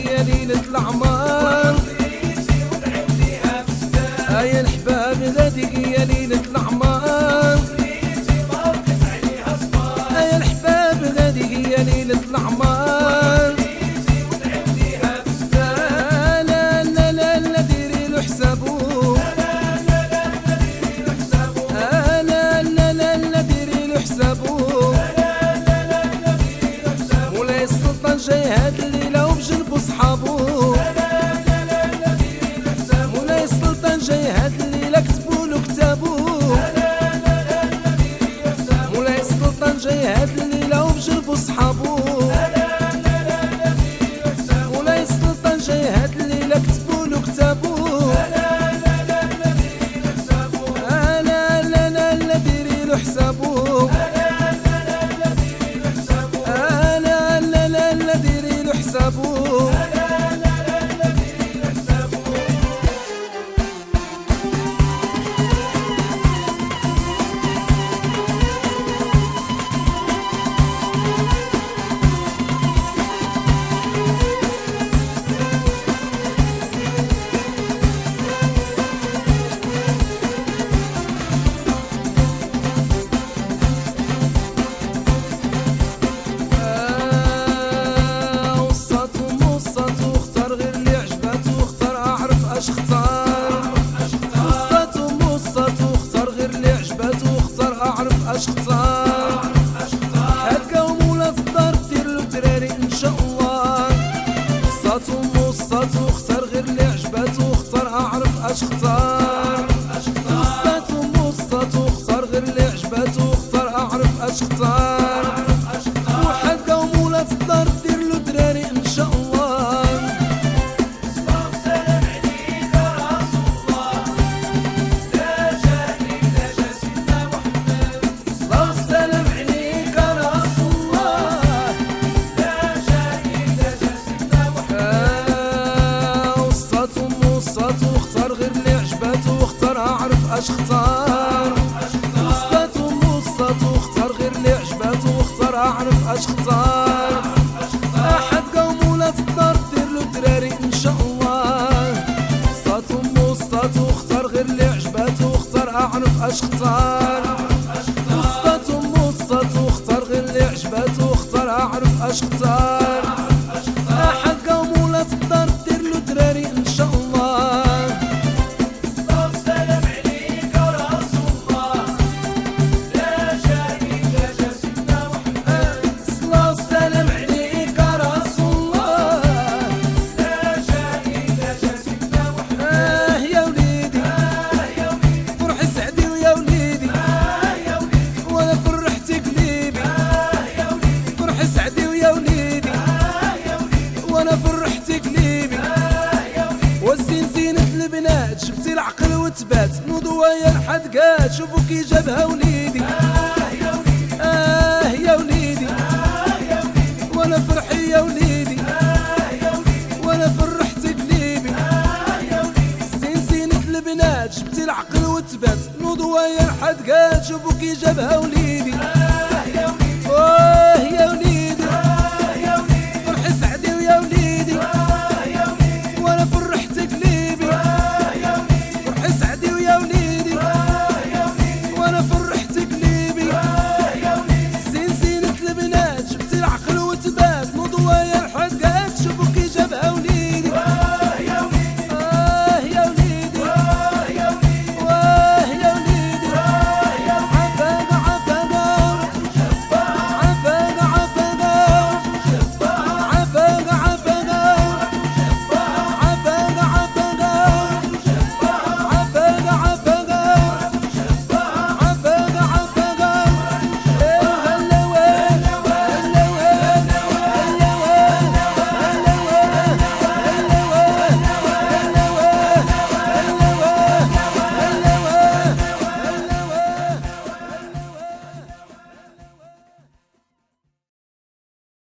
يا ليلة العمار يا الحباب غاديك يا ليلة العمار يا الحباب غاديك يا ليلة العمار لا لا لا لا ديري له حسابو لا لا لا لا ديري له حسابو مولاي السلطان جاي هاد الليلة وبجنبو صحابو مولاي السلطان جاي هاد الليلة كتبولو كتابو مولاي السلطان جاي هاد الليلة وبجنبو صحابو مولاي السلطان جاي هاد الليلة كتبولو كتابو لا لا لا لا ديري له حسابو لا لا لا لا ديري له حسابو اختار هكا ومولا الدار ديرلو دراري ان شاء الله وصاتو موصاتو اختار غير اللي عجباتو اختار اعرف اش اختار وصاتو موصاتو اختار غير اللي عجباتو اختار اعرف اش اختار وهكا ومولا الدار ديرلو دراري ان شاء الله واختار غير اللي عجباتو واختار اعرف اش اختار وصاتو موصاتو اختار غير اللي عجباتو واختار اعرف اش اختار احد قوم ولاد الدار ديرلو دراري ان شاء الله وصاتو موصاتو اختار غير اللي عجباتو واختار اعرف اش اختار وصاتو موصاتو اختار غير اللي عجباتو واختار اعرف اش اختار احد قوم ولاد الدار ديرلو دراري ان شاء الله وانا فرحت قليبي والزين زينة البنات جبتي العقل وتبات نوضوا يا الحدقات شوفوا كي جابها وليدي يا وليدي وانا فرحي يا وليدي وانا فرحت قليبي الزين زينة البنات جبتي العقل وتبات نوضوا يا الحدقات شوفوا كي جابها وليدي